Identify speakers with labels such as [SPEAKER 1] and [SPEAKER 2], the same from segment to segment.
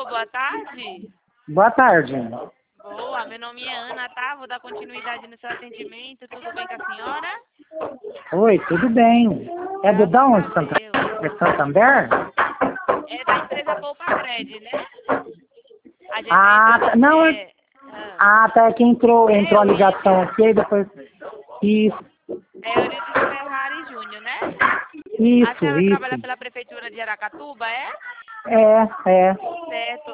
[SPEAKER 1] boa tarde.
[SPEAKER 2] Boa tarde.
[SPEAKER 1] Boa, meu nome é Ana, tá? Vou dar continuidade no seu atendimento. Tudo bem com a senhora?
[SPEAKER 2] Oi, tudo bem? É do da onde?
[SPEAKER 1] Graças a Deus.
[SPEAKER 2] É Santander?
[SPEAKER 1] É da empresa Poupa Cred, né? A gente
[SPEAKER 2] Não, tá, é que entrou a
[SPEAKER 1] Eurídice.
[SPEAKER 2] ligação aqui e depois... Isso,
[SPEAKER 1] É Eurídice Ferrari Júnior, né? A senhora
[SPEAKER 2] isso.
[SPEAKER 1] trabalha pela Prefeitura de Aracatuba, é?
[SPEAKER 2] É.
[SPEAKER 1] Certo.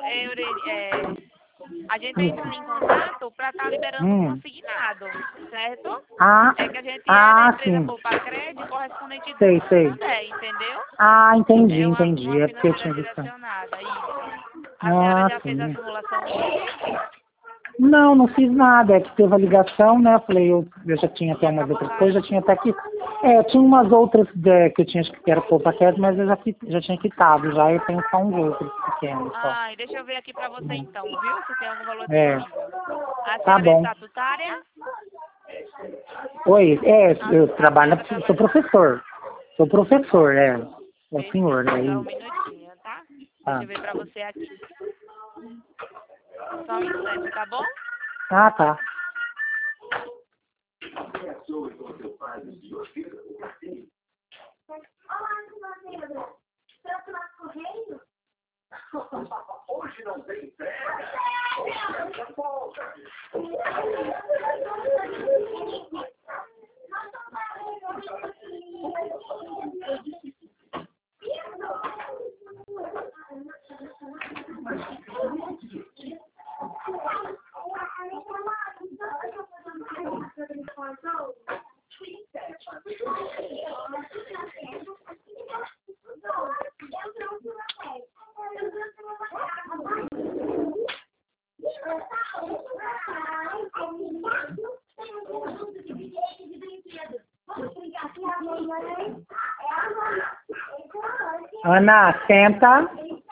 [SPEAKER 1] A gente tá entrando em contato para estar liberando um consignado, certo? É que a gente é da empresa
[SPEAKER 2] Sim.
[SPEAKER 1] Poupa Cred, correspondente do
[SPEAKER 2] Sei.
[SPEAKER 1] Santander, entendeu?
[SPEAKER 2] Entendi.
[SPEAKER 1] É uma
[SPEAKER 2] É porque eu
[SPEAKER 1] financeira
[SPEAKER 2] tinha visto.
[SPEAKER 1] direcionada, isso. A senhora já fez a
[SPEAKER 2] Sim.
[SPEAKER 1] simulação hoje?
[SPEAKER 2] Não fiz nada, é que teve a ligação, né? Eu falei, eu já tinha até
[SPEAKER 1] E
[SPEAKER 2] umas
[SPEAKER 1] acabou
[SPEAKER 2] outras coisas, já
[SPEAKER 1] caindo.
[SPEAKER 2] tinha até que. Tinha umas outras que eu tinha que era poupa queda, mas eu já tinha quitado, já eu tenho só uns outros pequenos só.
[SPEAKER 1] Ai, deixa eu ver aqui pra você então, viu? Se tem algum valor
[SPEAKER 2] É,
[SPEAKER 1] disponível. A
[SPEAKER 2] tá
[SPEAKER 1] senhora é
[SPEAKER 2] bom.
[SPEAKER 1] estatutária?
[SPEAKER 2] Oi, eu
[SPEAKER 1] A
[SPEAKER 2] trabalho,
[SPEAKER 1] senhora
[SPEAKER 2] sou
[SPEAKER 1] trabalha.
[SPEAKER 2] professor. Sou professor, é. É o senhor,
[SPEAKER 1] Perfeito, só um
[SPEAKER 2] aí.
[SPEAKER 1] minutinho, tá? Deixa
[SPEAKER 2] Tá.
[SPEAKER 1] eu ver pra você aqui. Só um instante, tá bom?
[SPEAKER 2] Tá. Ana, senta.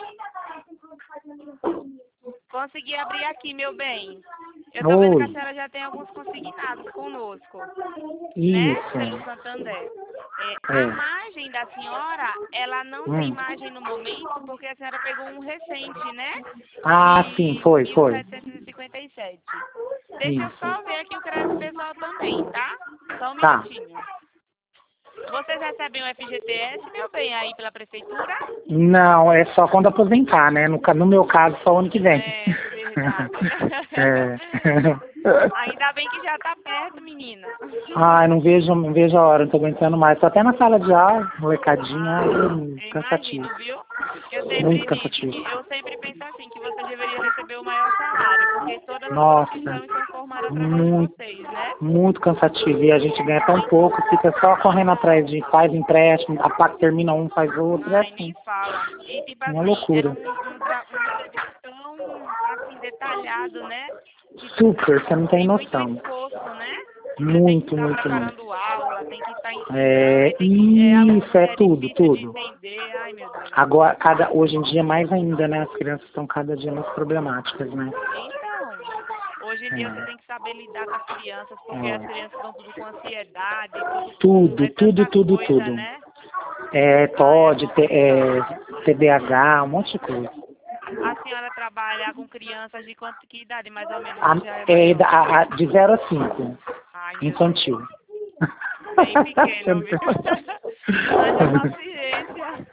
[SPEAKER 1] Consegui abrir aqui, meu bem. Eu tô vendo que a
[SPEAKER 2] Oi.
[SPEAKER 1] senhora já tem alguns consignados conosco, né?
[SPEAKER 2] Isso.
[SPEAKER 1] Pelo Santander. A
[SPEAKER 2] É.
[SPEAKER 1] margem da senhora, ela não tem margem no momento, porque a senhora pegou um recente, né?
[SPEAKER 2] Sim,
[SPEAKER 1] De
[SPEAKER 2] foi.
[SPEAKER 1] 1.757. Deixa eu
[SPEAKER 2] Isso.
[SPEAKER 1] só ver aqui o crédito pessoal também, tá? Só um
[SPEAKER 2] Tá.
[SPEAKER 1] minutinho. Vocês recebem o FGTS, meu bem, aí pela prefeitura?
[SPEAKER 2] Não, é só quando aposentar, né? No meu caso, só ano que vem.
[SPEAKER 1] É, verdade.
[SPEAKER 2] É.
[SPEAKER 1] Ainda bem que já tá perto, menina.
[SPEAKER 2] Não vejo a hora, não tô aguentando mais. Tô até na sala de aula, molecadinha,
[SPEAKER 1] Eu
[SPEAKER 2] cansativo.
[SPEAKER 1] imagino, viu?
[SPEAKER 2] Muito
[SPEAKER 1] Eu
[SPEAKER 2] cansativo.
[SPEAKER 1] sempre penso assim, que você deveria receber o maior salário, porque todas as
[SPEAKER 2] Nossa,
[SPEAKER 1] profissões são formadas através de
[SPEAKER 2] muito,
[SPEAKER 1] vocês, né?
[SPEAKER 2] muito cansativo. E a gente ganha tão pouco, fica só correndo atrás de faz empréstimo, a PAC termina um, faz outro, é
[SPEAKER 1] Ai,
[SPEAKER 2] assim,
[SPEAKER 1] nem fala. E tipo
[SPEAKER 2] uma
[SPEAKER 1] assim, é
[SPEAKER 2] loucura.
[SPEAKER 1] um serviço tão assim detalhado, né? Que tipo,
[SPEAKER 2] Super, você não tem
[SPEAKER 1] tem muito
[SPEAKER 2] noção.
[SPEAKER 1] esforço, né? Você tem que
[SPEAKER 2] Muito,
[SPEAKER 1] estar
[SPEAKER 2] muito, muito.
[SPEAKER 1] preparando aula, tem que estar ensinando, e tem que aluno
[SPEAKER 2] Isso,
[SPEAKER 1] que
[SPEAKER 2] é
[SPEAKER 1] é
[SPEAKER 2] tudo,
[SPEAKER 1] difícil de
[SPEAKER 2] tudo.
[SPEAKER 1] entender. Ai, meu Deus.
[SPEAKER 2] Agora, hoje em dia mais ainda, né? As crianças estão cada dia mais problemáticas, né?
[SPEAKER 1] Então, hoje em dia você tem que saber lidar com as crianças, porque as crianças estão tudo com ansiedade, tudo com. É tanta coisa,
[SPEAKER 2] Tudo.
[SPEAKER 1] né? Ai, é
[SPEAKER 2] TOD,
[SPEAKER 1] complicado.
[SPEAKER 2] TDAH, um monte de coisa.
[SPEAKER 1] A senhora trabalha com crianças de que idade, mais ou menos, ou já é
[SPEAKER 2] É,
[SPEAKER 1] maior?
[SPEAKER 2] de 0 a 5,
[SPEAKER 1] Ai, meu Deus.
[SPEAKER 2] infantil.
[SPEAKER 1] Bem pequeno, viu? Haja paciência.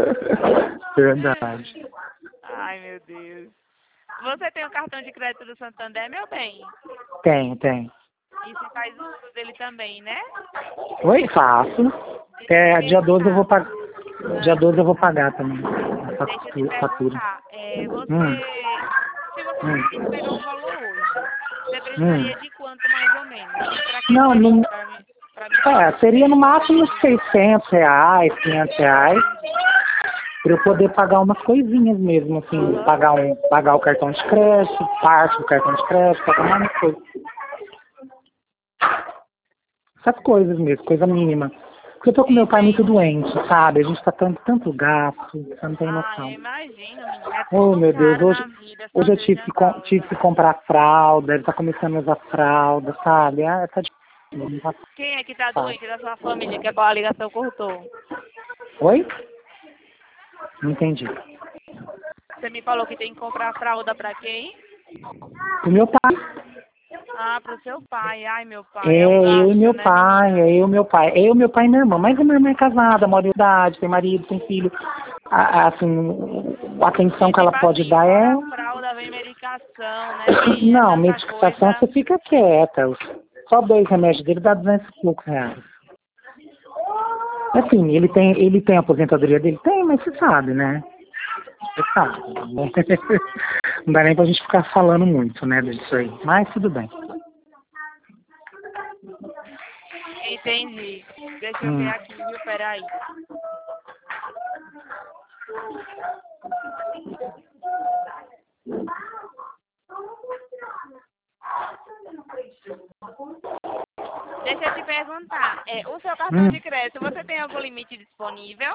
[SPEAKER 2] Verdade.
[SPEAKER 1] Ai, meu Deus. Você tem o cartão de crédito do Santander, meu bem?
[SPEAKER 2] Tem.
[SPEAKER 1] E você faz uso dele também, né?
[SPEAKER 2] Oi, faço.
[SPEAKER 1] Deixa eu te
[SPEAKER 2] Dia 12 eu vou
[SPEAKER 1] perguntar.
[SPEAKER 2] pagar. Dia 12 eu vou pagar também.
[SPEAKER 1] Deixa eu te
[SPEAKER 2] A fatura.
[SPEAKER 1] perguntar.
[SPEAKER 2] Hum,
[SPEAKER 1] Se você
[SPEAKER 2] hum,
[SPEAKER 1] conseguisse pegar um valor hoje, você
[SPEAKER 2] hum.
[SPEAKER 1] precisaria de quanto mais ou menos? E para que
[SPEAKER 2] Não,
[SPEAKER 1] período?
[SPEAKER 2] não.
[SPEAKER 1] Para me ter uma
[SPEAKER 2] Seria no
[SPEAKER 1] ideia.
[SPEAKER 2] máximo uns R$ 600, R$ 500,
[SPEAKER 1] Entendi.
[SPEAKER 2] para eu poder pagar umas coisinhas mesmo, assim,
[SPEAKER 1] Aham.
[SPEAKER 2] pagar o cartão de crédito, parte do cartão de crédito, pagar umas coisas. Essas coisas mesmo, coisa mínima. Porque eu tô com meu pai muito
[SPEAKER 1] Entendi.
[SPEAKER 2] doente, sabe? A gente tá tanto gasto, você não tem
[SPEAKER 1] Ah, eu
[SPEAKER 2] noção.
[SPEAKER 1] imagino, menina. É
[SPEAKER 2] Oh,
[SPEAKER 1] tudo
[SPEAKER 2] meu Deus,
[SPEAKER 1] caro na vida, só
[SPEAKER 2] hoje eu
[SPEAKER 1] Deus e a
[SPEAKER 2] tive
[SPEAKER 1] causa.
[SPEAKER 2] que comprar fralda, ele tá começando a usar fralda, sabe? Tá difícil, não tá
[SPEAKER 1] Quem é que tá
[SPEAKER 2] fácil.
[SPEAKER 1] doente da sua família, que a ligação cortou?
[SPEAKER 2] Oi? Não entendi.
[SPEAKER 1] Você me falou que tem que comprar fralda pra quem?
[SPEAKER 2] Pro meu pai.
[SPEAKER 1] Ah, pro seu pai. Ai, meu pai.
[SPEAKER 2] É,
[SPEAKER 1] É um gasto,
[SPEAKER 2] eu e meu
[SPEAKER 1] né,
[SPEAKER 2] pai,
[SPEAKER 1] menina?
[SPEAKER 2] é eu e meu pai. É eu, meu pai e minha irmã. Mas a minha irmã é casada, mora em idade, tem marido, tem filho. Assim, a atenção
[SPEAKER 1] E
[SPEAKER 2] que ela
[SPEAKER 1] tipo
[SPEAKER 2] pode
[SPEAKER 1] assim,
[SPEAKER 2] dar
[SPEAKER 1] fora
[SPEAKER 2] é...
[SPEAKER 1] a fralda vem medicação, né, menina?
[SPEAKER 2] Não,
[SPEAKER 1] Tanta
[SPEAKER 2] medicação
[SPEAKER 1] coisa.
[SPEAKER 2] você fica quieta. Só 2 remédios dele dá 200 e poucos reais. Assim, ele tem a aposentadoria dele? Tem, mas você sabe, né? Você sabe. Não dá nem pra gente ficar falando muito, né, disso aí. Mas tudo bem.
[SPEAKER 1] Entendi. Deixa eu ver aqui, viu? Peraí. Deixa eu te perguntar, o seu cartão de crédito, você tem algum limite disponível?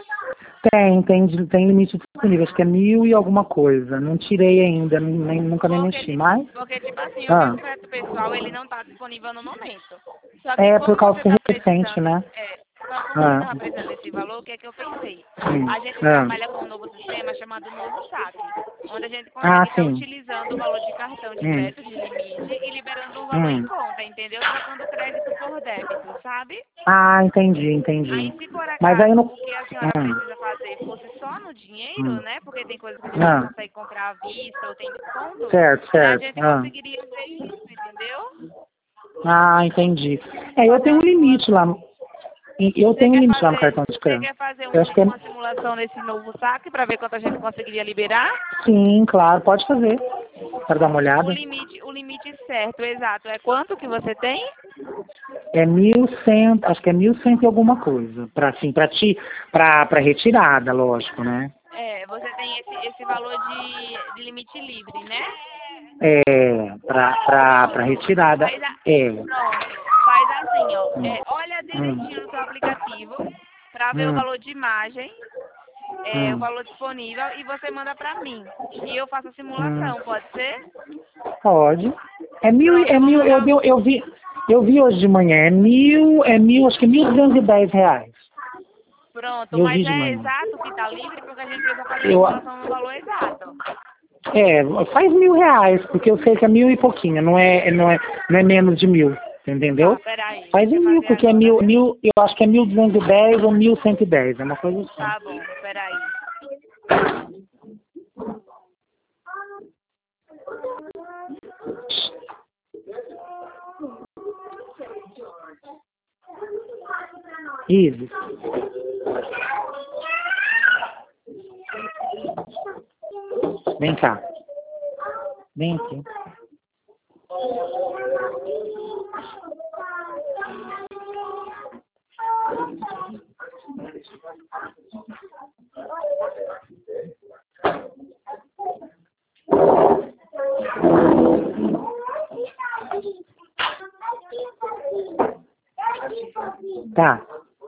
[SPEAKER 2] Tem limite disponível, acho que é 1.000 e alguma coisa. Não tirei ainda, nunca nem
[SPEAKER 1] Porque,
[SPEAKER 2] mexi, mas...
[SPEAKER 1] porque, tipo assim, o
[SPEAKER 2] Ah,
[SPEAKER 1] meu crédito pessoal, ele não está disponível no momento. Só que
[SPEAKER 2] é por
[SPEAKER 1] como
[SPEAKER 2] causa
[SPEAKER 1] você
[SPEAKER 2] que é
[SPEAKER 1] está
[SPEAKER 2] recente,
[SPEAKER 1] precisando,
[SPEAKER 2] né?
[SPEAKER 1] só como você
[SPEAKER 2] Ah,
[SPEAKER 1] estava precisando desse valor, o que é que eu pensei?
[SPEAKER 2] sim.
[SPEAKER 1] A gente
[SPEAKER 2] Ah,
[SPEAKER 1] trabalha com um novo sistema chamado Novo Saque, onde a gente
[SPEAKER 2] ah,
[SPEAKER 1] consegue estar
[SPEAKER 2] sim.
[SPEAKER 1] utilizando o valor de cartão de
[SPEAKER 2] Hum,
[SPEAKER 1] crédito, de limite, e liberando um valor em
[SPEAKER 2] hum.
[SPEAKER 1] conta, entendeu? Trocando crédito por débito, sabe?
[SPEAKER 2] Ah, entendi.
[SPEAKER 1] Aí, se por
[SPEAKER 2] Mas aí
[SPEAKER 1] acaso
[SPEAKER 2] não...
[SPEAKER 1] o que a senhora
[SPEAKER 2] Hum,
[SPEAKER 1] precisa fazer fosse só no dinheiro,
[SPEAKER 2] hum.
[SPEAKER 1] né? Porque tem coisas que a gente não
[SPEAKER 2] Ah,
[SPEAKER 1] consegue comprar à vista ou tem desconto, a
[SPEAKER 2] certo.
[SPEAKER 1] gente
[SPEAKER 2] Ah.
[SPEAKER 1] conseguiria ver isso, entendeu?
[SPEAKER 2] Ah, entendi. É, eu
[SPEAKER 1] Fazer
[SPEAKER 2] tenho um
[SPEAKER 1] uma
[SPEAKER 2] limite lá.
[SPEAKER 1] simulação.
[SPEAKER 2] Eu tenho um limite lá no cartão de
[SPEAKER 1] Você
[SPEAKER 2] crédito.
[SPEAKER 1] quer fazer
[SPEAKER 2] Eu acho que é...
[SPEAKER 1] uma simulação nesse novo saque para ver quanto a gente conseguiria liberar?
[SPEAKER 2] Sim, claro, pode fazer. Quero dar uma olhada.
[SPEAKER 1] O limite certo, exato, é quanto que você tem?
[SPEAKER 2] É 1.100, acho que é 1.100 e alguma coisa. Pra retirada, lógico, né?
[SPEAKER 1] Você tem esse valor de limite livre, né?
[SPEAKER 2] É, pra
[SPEAKER 1] Pronto.
[SPEAKER 2] retirada. É.
[SPEAKER 1] Pronto. Faz assim, ó.
[SPEAKER 2] Hum,
[SPEAKER 1] Olha
[SPEAKER 2] hum,
[SPEAKER 1] direitinho no seu aplicativo para ver o
[SPEAKER 2] hum,
[SPEAKER 1] valor de imagem, o
[SPEAKER 2] hum,
[SPEAKER 1] valor disponível e você manda para mim. E eu faço a
[SPEAKER 2] hum.
[SPEAKER 1] simulação, pode ser?
[SPEAKER 2] Pode.
[SPEAKER 1] Pronto, eu vou mandar.
[SPEAKER 2] Eu vi hoje de manhã, acho que R$ 1.210.
[SPEAKER 1] Pronto,
[SPEAKER 2] Eu
[SPEAKER 1] mas
[SPEAKER 2] vi de
[SPEAKER 1] é
[SPEAKER 2] manhã.
[SPEAKER 1] exato que tá livre porque a gente precisa fazer a
[SPEAKER 2] Eu,
[SPEAKER 1] simulação no valor exato.
[SPEAKER 2] faz R$ 1.000, porque eu sei que é 1.000 e pouquinho, não é menos de 1.000,
[SPEAKER 1] Tá,
[SPEAKER 2] entendeu?
[SPEAKER 1] peraí,
[SPEAKER 2] Faz
[SPEAKER 1] deixa
[SPEAKER 2] em
[SPEAKER 1] eu
[SPEAKER 2] 1.000,
[SPEAKER 1] fazer
[SPEAKER 2] porque é
[SPEAKER 1] agora, viu?
[SPEAKER 2] eu acho que é 1.210 ou 1.110, é uma coisa assim.
[SPEAKER 1] Tá bom, peraí.
[SPEAKER 2] Isis, vem cá. Vem aqui. Tá.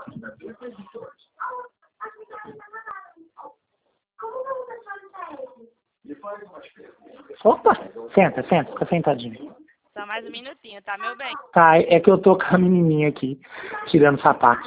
[SPEAKER 2] Opa, senta, fica sentadinho.
[SPEAKER 1] Só mais um minutinho, tá, meu bem?
[SPEAKER 2] Tá, é que eu tô com a menininha aqui, tirando sapato.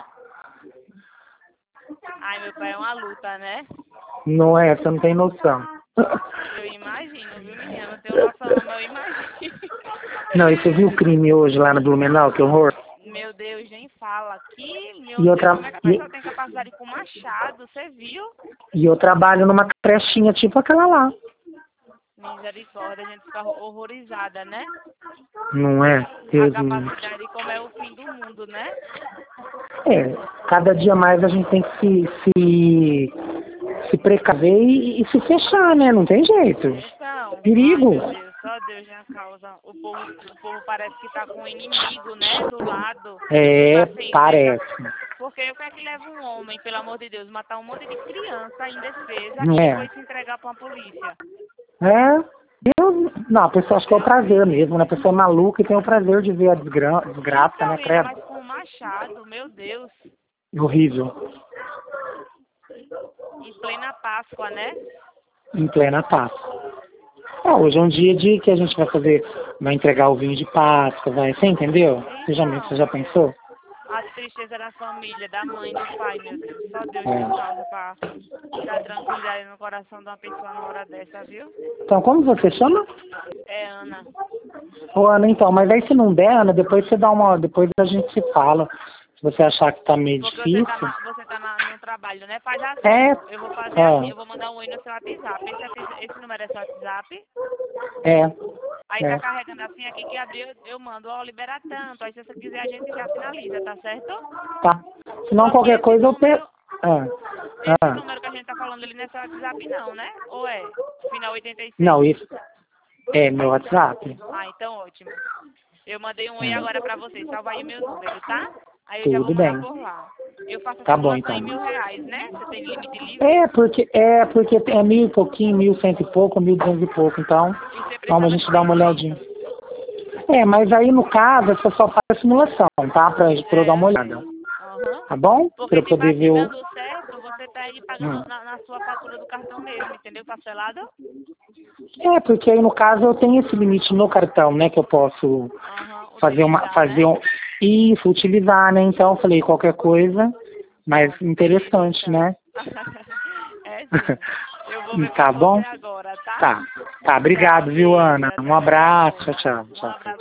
[SPEAKER 1] Ai, meu pai, é uma luta, né?
[SPEAKER 2] Não é, você não tem noção.
[SPEAKER 1] Eu imagino, viu, menina? Não tenho noção, não, mas eu imagino.
[SPEAKER 2] Não, e você viu o crime hoje lá no Blumenau? Que horror.
[SPEAKER 1] Meu Deus, nem fala aqui. Meu
[SPEAKER 2] E eu,
[SPEAKER 1] Deus,
[SPEAKER 2] tra
[SPEAKER 1] como é que a pessoa tem capacidade com machado? Você viu?
[SPEAKER 2] e eu trabalho numa crechinha tipo aquela lá.
[SPEAKER 1] Misericórdia, a gente fica horrorizada, né?
[SPEAKER 2] Não é?
[SPEAKER 1] A
[SPEAKER 2] Deus me livre.
[SPEAKER 1] capacidade como é o fim do mundo, né?
[SPEAKER 2] É, cada dia mais a gente tem que se precaver e se fechar, né? Não tem jeito.
[SPEAKER 1] Então, ai
[SPEAKER 2] Perigo.
[SPEAKER 1] meu Deus, só Deus já causa. O povo parece que tá com um inimigo, né, do lado. Tipo
[SPEAKER 2] É,
[SPEAKER 1] assim,
[SPEAKER 2] parece.
[SPEAKER 1] porque o que é que leva um homem, pelo amor de Deus, matar um monte de criança indefesa
[SPEAKER 2] Não
[SPEAKER 1] e
[SPEAKER 2] é?
[SPEAKER 1] depois se entregar pra uma polícia?
[SPEAKER 2] É. Deus, não, a pessoa acha que é o prazer mesmo, né? A pessoa é maluca e tem o prazer de ver a desgraça,
[SPEAKER 1] Então,
[SPEAKER 2] né,
[SPEAKER 1] menina,
[SPEAKER 2] credo?
[SPEAKER 1] mas com um machado, meu Deus,
[SPEAKER 2] Horrível.
[SPEAKER 1] em plena Páscoa, né?
[SPEAKER 2] Em plena Páscoa. Hoje é um dia de que a gente vai entregar o vinho de Páscoa, vai, você entendeu? Você já
[SPEAKER 1] Então,
[SPEAKER 2] pensou?
[SPEAKER 1] tristeza na família, da mãe, do pai, meu Deus. Só Deus nos salva pra dar tranquilidade no coração de uma pessoa numa hora dessa, viu?
[SPEAKER 2] Então, como você chama?
[SPEAKER 1] É Ana.
[SPEAKER 2] Ô, Ana, então, mas aí se não der, Ana, depois você dá uma... Depois a gente se fala. Se você achar que tá meio
[SPEAKER 1] Porque
[SPEAKER 2] difícil...
[SPEAKER 1] você tá no trabalho, né? Faz assim.
[SPEAKER 2] É.
[SPEAKER 1] Eu vou fazer assim, eu vou mandar um oi no seu WhatsApp. Esse número é seu WhatsApp?
[SPEAKER 2] É.
[SPEAKER 1] Aí tá carregando assim, aqui que abriu, eu mando, ó, libera tanto. Aí se você quiser, a gente já finaliza, tá certo?
[SPEAKER 2] Tá. Se não, qualquer coisa eu...
[SPEAKER 1] Esse número que a gente tá falando ali não é seu WhatsApp não, né? Ou é? Final 86?
[SPEAKER 2] Não, isso é meu WhatsApp.
[SPEAKER 1] Ah, então ótimo. Eu mandei um oi agora pra vocês, salva aí meu número, tá? Aí eu
[SPEAKER 2] Tudo
[SPEAKER 1] já vou mandar
[SPEAKER 2] bem.
[SPEAKER 1] por lá. Eu faço a
[SPEAKER 2] Tá bom,
[SPEAKER 1] simulação
[SPEAKER 2] então.
[SPEAKER 1] em R$ 1.000, né? Você tem limite livre?
[SPEAKER 2] Porque é 1.000 e pouquinho, 1.100 e pouco, 1.200 e pouco, então vamos a gente dar uma olhadinha. Mas aí no caso, você só faz a simulação, tá? Pra eu dar uma olhada. Tá bom?
[SPEAKER 1] Porque
[SPEAKER 2] Pra eu poder ver o...
[SPEAKER 1] dando certo, você tá aí pagando na sua fatura do cartão mesmo, entendeu? Parcelado?
[SPEAKER 2] Porque aí no caso eu tenho esse limite no cartão, né? Que eu posso isso, utilizar, né? Então eu falei qualquer coisa, mas interessante, né?
[SPEAKER 1] É sim. Eu vou ver
[SPEAKER 2] Tá
[SPEAKER 1] pra
[SPEAKER 2] bom?
[SPEAKER 1] você agora, tá?
[SPEAKER 2] Tá, obrigado, viu, Ana? Um abraço, tchau.
[SPEAKER 1] Um abraço.